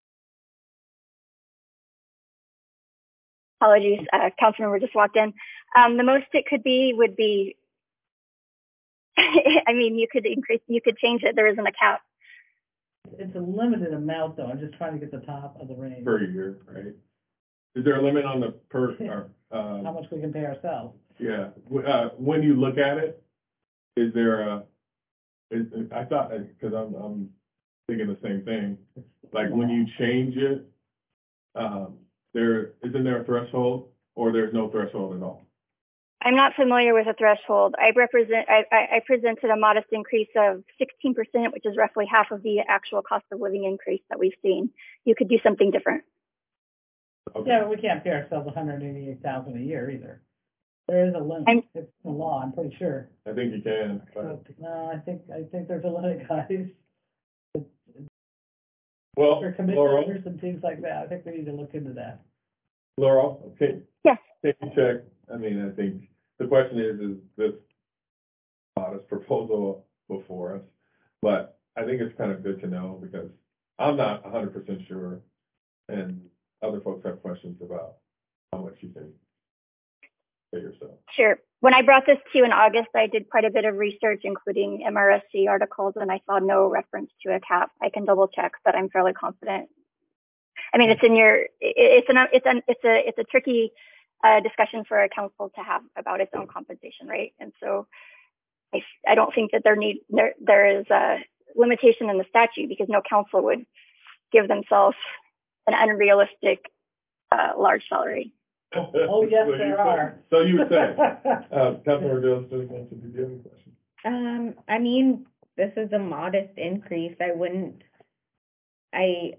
Apologies, uh, council member just walked in. Um, the most it could be would be, I mean, you could increase, you could change it. There isn't a cap. It's a limited amount, though, I'm just trying to get the top of the range, Per year, right? Is there a limit on the per, or, how uh, much we can pay ourselves. yeah, w- uh, when you look at it, is there a, is, I thought, cause I'm, I'm thinking the same thing, like when you change it, um, there, isn't there a threshold or there's no threshold at all? I'm not familiar with a threshold. I represent, I, I, I presented a modest increase of sixteen percent, which is roughly half of the actual cost of living increase that we've seen. You could do something different. Okay. Yeah, but we can't pay ourselves one hundred eighty-eight thousand a year either. There is a limit, I'm- it's the law, I'm pretty sure. I think you can, but, But, no, I think, I think there's a limit, guys. well, For Laurel, commissioners and things like that, I think we need to look into that. Laurel, okay. Yes. Take a check. I mean, I think the question is, is this modest proposal before us? But I think it's kind of good to know because I'm not a hundred percent sure. And other folks have questions about how much you think pay yourself. Sure. When I brought this to you in August, I did quite a bit of research, including M R S C articles, and I saw no reference to a cap. I can double check, but I'm fairly confident. I mean, it's in your, it- it's an, it's an, it's a, it's a tricky uh, discussion for a council to have about its own compensation rate. And so I, I don't think that there need, there, there is a limitation in the statute because no council would give themselves an unrealistic uh, large salary. Oh, yes, So you there say- are. So you would say, uh, Councilmember Dale, still mentioned, did you have any questions? Um, I mean, this is a modest increase. I wouldn't, I,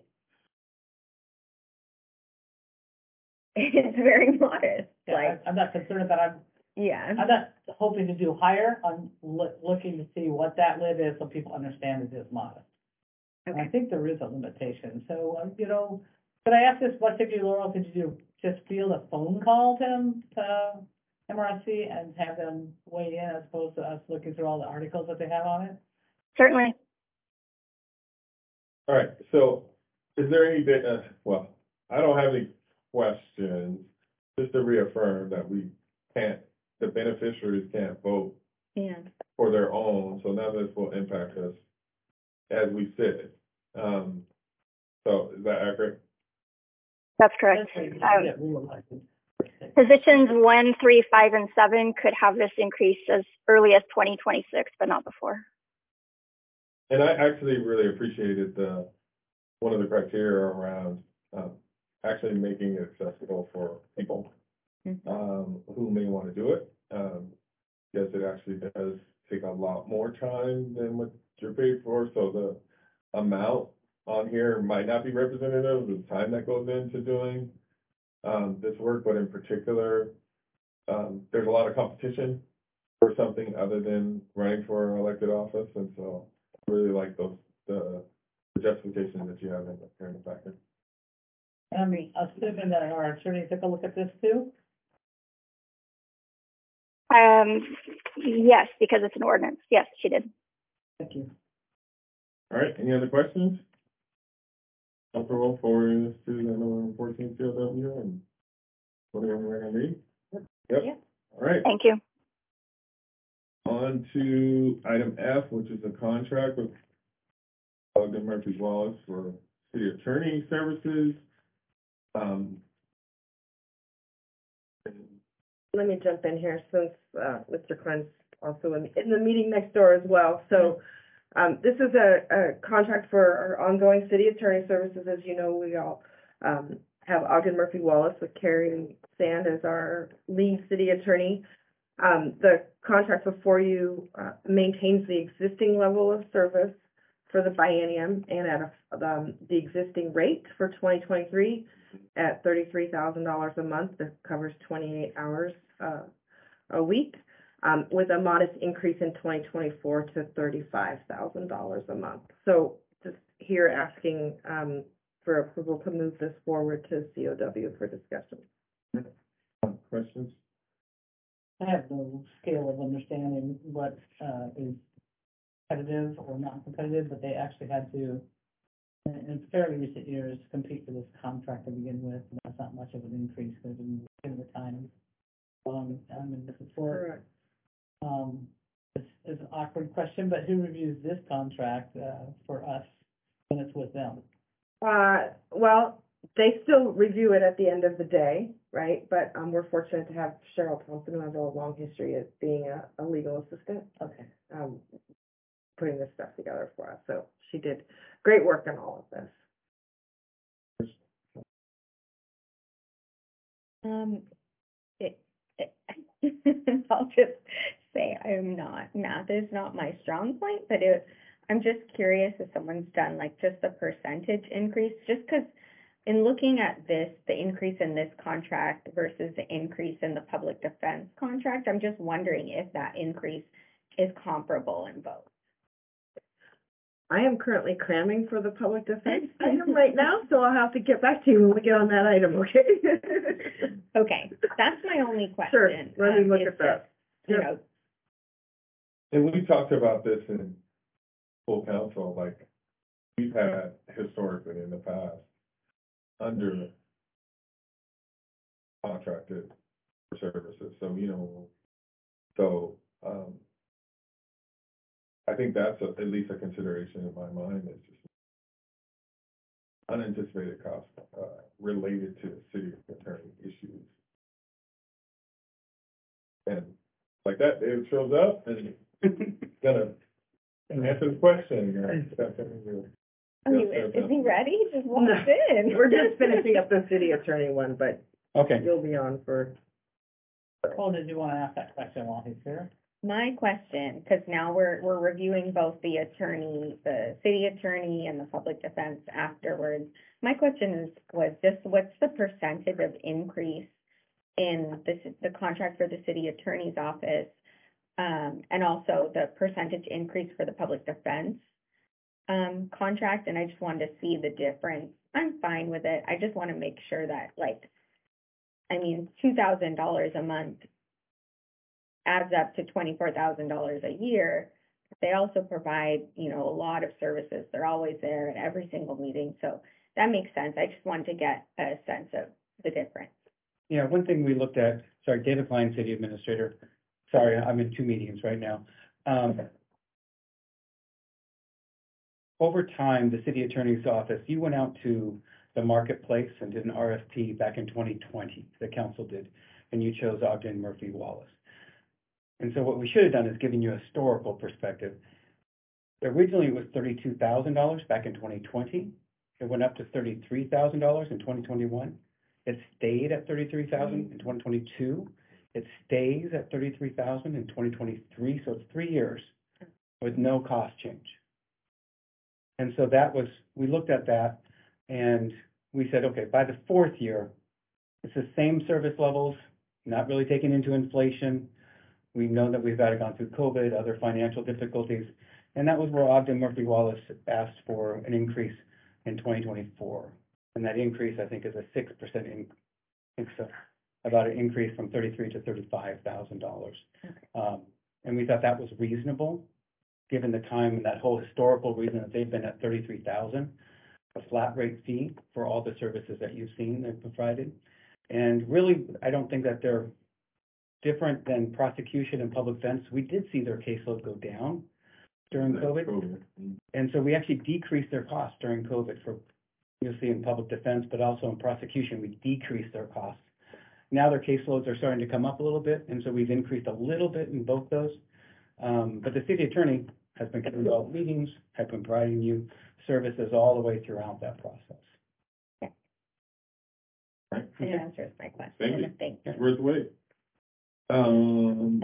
it's very modest, Yeah, like, I- I'm not concerned about, I'm, yeah. I'm not hoping to do higher, I'm loo- looking to see what that lid is so people understand it is modest. And I Okay. think there is a limitation, so, um, you know, could I ask this, what did you, Laurel, could you do, just field a phone call to them, to M R S C and have them weigh in as opposed to us looking through all the articles that they have on it? Certainly. All right, so is there any, uh, well, I don't have any questions, just to reaffirm that we can't, the beneficiaries can't vote Yeah. for their own, so none of this will impact us as we sit. Um, so is that accurate? That's correct. Let's see, Uh, get reelected. Positions one, three, five, and seven could have this increase as early as twenty twenty-six, but not before. And I actually really appreciated the, one of the criteria around, um, actually making it accessible for people, Mhm. um, who may want to do it. Um, yes, it actually does take a lot more time than what you're paid for, so the amount on here might not be representative of the time that goes into doing, um, this work, but in particular, um, there's a lot of competition for something other than running for an elected office, and so I really like those, the the justification that you have in the, here in the packet. I'm assuming that our attorney took a look at this too? Um, yes, because it's an ordinance. Yes, she did. Thank you. All right, any other questions? Comfortable forwarding this to the number fourteen C O W and whatever we're gonna read? Yep. Yeah. All right, Thank you. on to item F, which is a contract with Ogden Murphy Wallace for city attorney services. Um. Let me jump in here since, uh, Mister Klein's also in, in the meeting next door as well. So, um, this is a, a contract for our ongoing city attorney services. As you know, we all, um, have Ogden Murphy Wallace with Carrie Sand as our lead city attorney. Um, the contract before you, uh, maintains the existing level of service for the biennium and at a, um, the existing rate for twenty twenty-three at thirty-three thousand dollars a month. That covers twenty-eight hours, uh, a week, um, with a modest increase in twenty twenty-four to thirty-five thousand dollars a month. So just here asking, um, for approval to move this forward to C O W for discussion. Questions? I have no scale of understanding what, uh, is competitive or not competitive, but they actually had to, in in fairly recent years, compete for this contract to begin with, and that's not much of an increase, because in, in the time, um, I'm in the support. Correct. Um, this is an awkward question, but who reviews this contract, uh, for us when it's with them? Uh, well, they still review it at the end of the day, right? But, um, we're fortunate to have Cheryl Thompson, who has a long history of being a, a legal assistant, Okay. um, putting this stuff together for us. So she did great work on all of this. Um, it, it, I'll just say I'm not, math is not my strong point, but it, I'm just curious if someone's done like just the percentage increase, just because in looking at this, the increase in this contract versus the increase in the public defense contract, I'm just wondering if that increase is comparable in both. I am currently cramming for the public defense item right now, so I'll have to get back to you when we get on that item, okay? Okay, that's my only Sure, question. let me um, look is at that. just, You Yep. know, And we talked about this in full council, like, we've had historically in the past, under contracted services, so, you know, so, um, I think that's a- at least a consideration in my mind, is just unanticipated costs, uh, related to city attorney issues. And like that, David shows up and gonna answer the question. uh, oh, he- is he ready? He just walked in. We're just finishing up the city attorney one, but Okay. you'll be on for, Cole, did you want to ask that question while he's here? My question, because now we're, we're reviewing both the attorney, the city attorney and the public defense afterwards. My question is, was just, what's the percentage of increase in the, the contract for the city attorney's office? Um, and also the percentage increase for the public defense, um, contract, and I just wanted to see the difference. I'm fine with it. I just want to make sure that, like, I mean, two thousand dollars a month adds up to twenty-four thousand dollars a year. They also provide, you know, a lot of services. They're always there at every single meeting. So that makes sense. I just wanted to get a sense of the difference. Yeah, one thing we looked at, sorry, David Klein, City Administrator. Sorry, I'm in two meetings right now. Um, over time, the City Attorney's Office, you went out to the marketplace and did an R F P back in twenty twenty, the council did, and you chose Ogden Murphy Wallace. And so what we should have done is given you a historical perspective. Originally, it was thirty-two thousand dollars back in twenty twenty. It went up to thirty-three thousand dollars in twenty twenty-one. It stayed at thirty-three thousand dollars in twenty twenty-two. It stays at thirty-three thousand dollars in twenty twenty-three, so it's three years with no cost change. And so that was, we looked at that and we said, okay, by the fourth year, it's the same service levels, not really taking into inflation. We've known that we've had gone through COVID, other financial difficulties, and that was where Ogden Murphy Wallace asked for an increase in twenty twenty-four. And that increase, I think, is a six percent increase, about an increase from thirty-three to thirty-five thousand dollars. Um, and we thought that was reasonable, given the time and that whole historical reason that they've been at thirty-three thousand, a flat rate fee for all the services that you've seen they've provided. And really, I don't think that they're different than prosecution and public defense. We did see their caseload go down during COVID. COVID. And so we actually decreased their costs during COVID for, you'll see in public defense, but also in prosecution, we decreased their costs. Now their caseloads are starting to come up a little bit, and so we've increased a little bit in both those. Um, but the city attorney has been coming to all meetings, has been providing you services all the way throughout that process. Right. That answers my question. Thank you. Thank you. It's worth the wait. Um.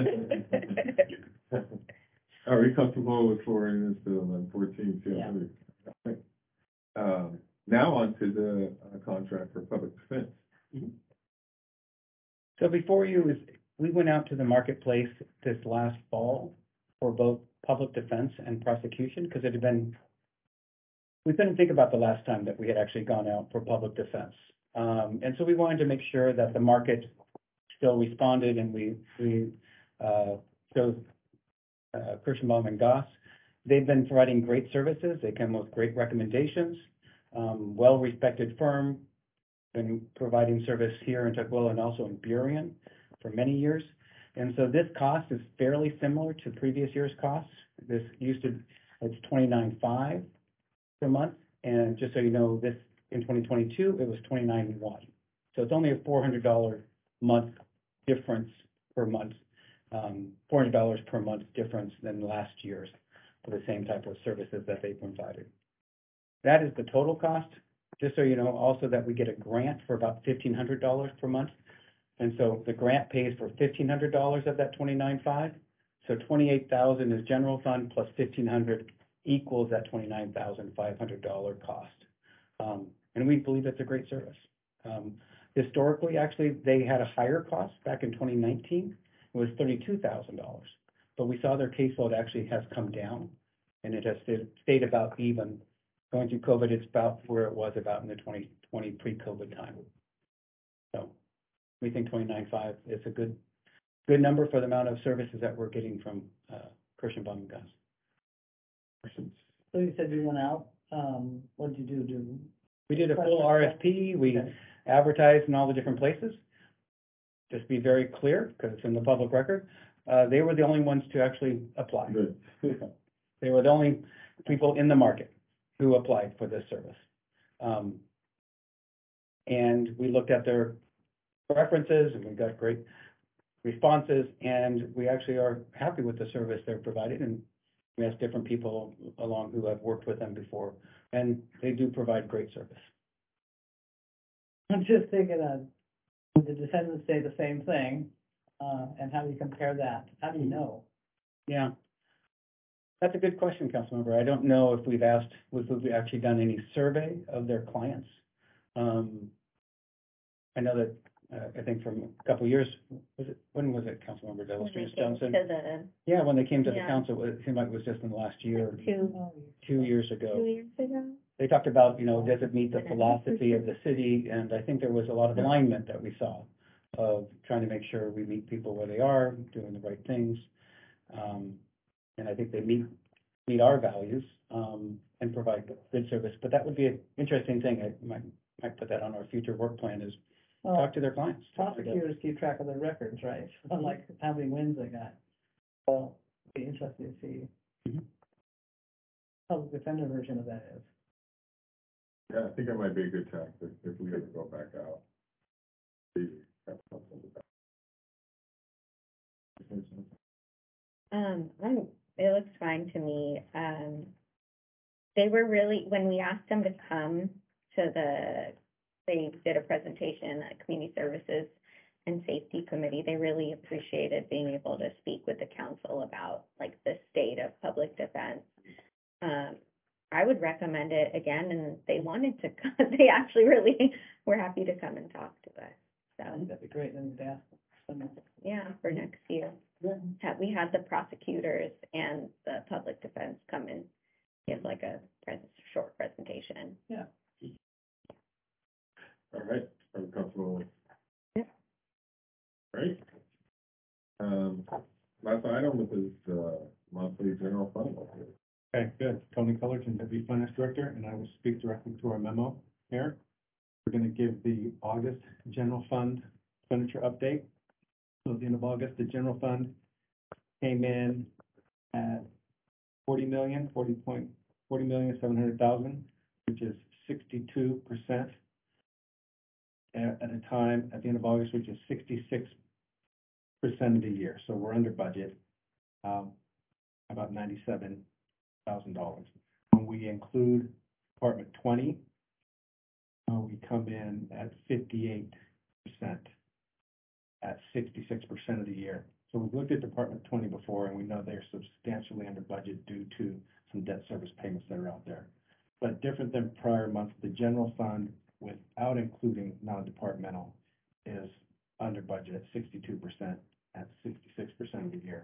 Are we comfortable with forwarding this bill on fourteen C L W? Um, now on to the uh, contract for public defense. Mhm. So before you is, we went out to the marketplace this last fall for both public defense and prosecution, because it had been, we couldn't think about the last time that we had actually gone out for public defense. Um, and so we wanted to make sure that the market still responded, and we, we, uh, chose, uh, Kirschenbaum and Goss. They've been providing great services. They come with great recommendations, um, well-respected firm, been providing service here in Tukwila and also in Burien for many years. And so this cost is fairly similar to previous year's costs. This used to, it's twenty-nine five per month. And just so you know, this in twenty twenty-two, it was twenty-nine one. So it's only a four hundred dollars month difference per month, um, four hundred dollars per month difference than last year's for the same type of services that they provided. That is the total cost. Just so you know, also that we get a grant for about fifteen hundred dollars per month. And so the grant pays for fifteen hundred dollars of that twenty-nine five. So twenty-eight thousand is general fund plus fifteen hundred equals that twenty-nine thousand five hundred dollars cost. Um, and we believe it's a great service. Um, historically, actually, they had a higher cost back in twenty nineteen. It was thirty-two thousand dollars. But we saw their caseload actually has come down, and it has stayed, stayed about even. Going through COVID, it's about where it was about in the twenty twenty pre-COVID time. So we think twenty-nine five is a good, good number for the amount of services that we're getting from, uh, Kirschenbaum and Goss. Questions? So you said you went out, um, what did you do, do? We did a full R F P, we advertised in all the different places. Just be very clear, because it's in the public record, uh, they were the only ones to actually apply. Good. They were the only people in the market who applied for this service. Um, and we looked at their preferences, and we got great responses, and we actually are happy with the service they're providing, and we asked different people along who have worked with them before, and they do provide great service. I'm just thinking of, would the defendants say the same thing, uh, and how do you compare that? How do you know? Yeah. That's a good question, Councilmember. I don't know if we've asked, if we've actually done any survey of their clients. Um, I know that, uh, I think from a couple of years, was it, when was it, Councilmember Delastrina Johnson? To the, Yeah, when they came to the Yeah. council, it seemed like it was just in the last year, two, two years two ago. years ago. They talked about, you know, does it meet the Yeah. philosophy of the city? And I think there was a lot of Yeah. alignment that we saw of trying to make sure we meet people where they are, doing the right things. Um, and I think they meet, meet our values, um, and provide good service. But that would be an interesting thing. I might, might put that on our future work plan is Well, talk to their clients. prosecutors keep track of their records, right? Like how many wins they got. So it'd be interesting to see Mhm. how the defender version of that is. Yeah, I think that might be a good tactic if we ever go back out. See, have something to back. Um, I'm, it looks fine to me. Um, they were really, when we asked them to come to the, they did a presentation at Community Services and Safety Committee. They really appreciated being able to speak with the council about like the state of public defense. Um, I would recommend it again, and they wanted to come, they actually really were happy to come and talk to us. I So, think that'd be great, then you'd ask them. yeah, for next year. had, we had the prosecutors and the public defense come and give like a pres- short presentation. Yeah. All right, I'm comfortable. Yeah. Right. Um, last item is, uh, monthly general fund. Okay, good. Tony Cullerton, Deputy Finance Director, and I will speak directly to our memo here. We're gonna give the August general fund expenditure update. So at the end of August, the general fund came in at forty million, forty point, forty million, seven hundred thousand, which is sixty-two percent at, at a time, at the end of August, which is sixty-six percent of the year. So we're under budget, um, about ninety-seven thousand dollars. When we include Department twenty, uh, we come in at fifty-eight percent at sixty-six percent of the year. So we've looked at Department twenty before, and we know they're substantially under budget due to some debt service payments that are out there. But different than prior months, the general fund, without including non-departmental, is under budget at sixty-two percent at sixty-six percent of the year.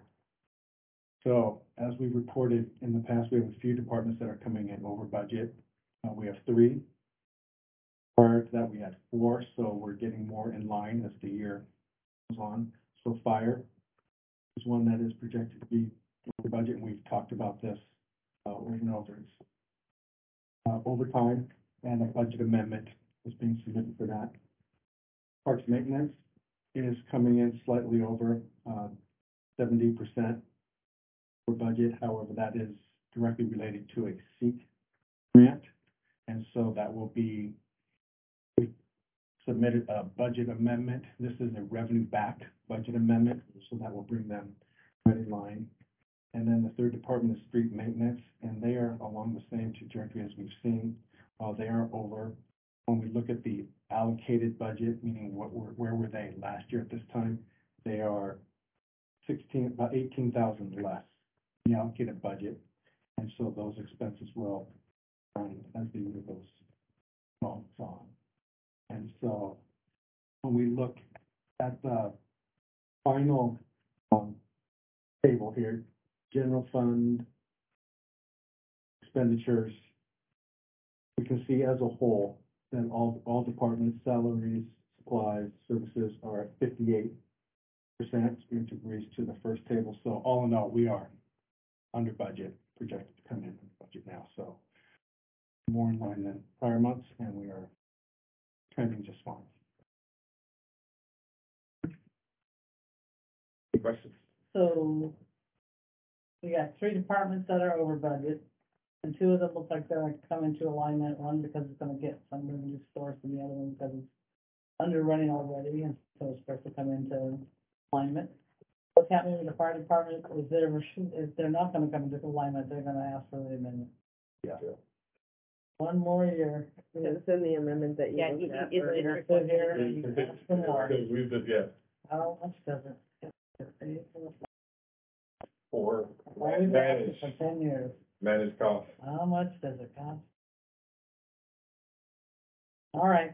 So as we reported in the past, we have a few departments that are coming in over budget. Uh, we have three. Prior to that, we had four, so we're getting more in line as the year goes on. So fire is one that is projected to be over budget, and we've talked about this uh, over and over. It's, uh, overtime and a budget amendment is being submitted for that. Parks maintenance is coming in slightly over uh, seventy percent for budget. However, that is directly related to a SEEK grant, and so that will be, we submitted a budget amendment. This is a revenue-backed budget amendment, so that will bring them right in line. And then the third department is street maintenance, and they are along the same trajectory as we've seen. Uh, they are over. When we look at the allocated budget, meaning what were, where were they last year at this time, they are sixteen, about eighteen thousand less in the allocated budget. And so those expenses will, um, as the year goes on. And so when we look at the final, um, table here, general fund expenditures, we can see as a whole that all, all departments, salaries, supplies, services are at fifty-eight percent, which agrees to the first table. So all in all, we are under budget, projected to come in under budget now. So more in line than prior months, and we are trending just fine. Any questions? So we got three departments that are over budget, and two of them look like they're gonna come into alignment, one because it's gonna get some revenue source, and the other one because it's under running already, and so it's supposed to come into alignment. What's happening with the fire department is they're, is they're not gonna come into alignment, they're gonna ask for the amendment. Yeah. One more year. It's in the amendment that you Yeah, looked you- at. you- right? it's- You're still here, and you ask for more. Because we've, been- yeah, How much does it? four, Why we've had manage, it for ten years, manage costs. how much does it cost? All right,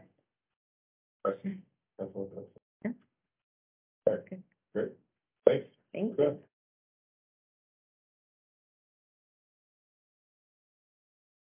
Questions? That's what that's. Yeah. Okay, great, thanks. Thank you. Good.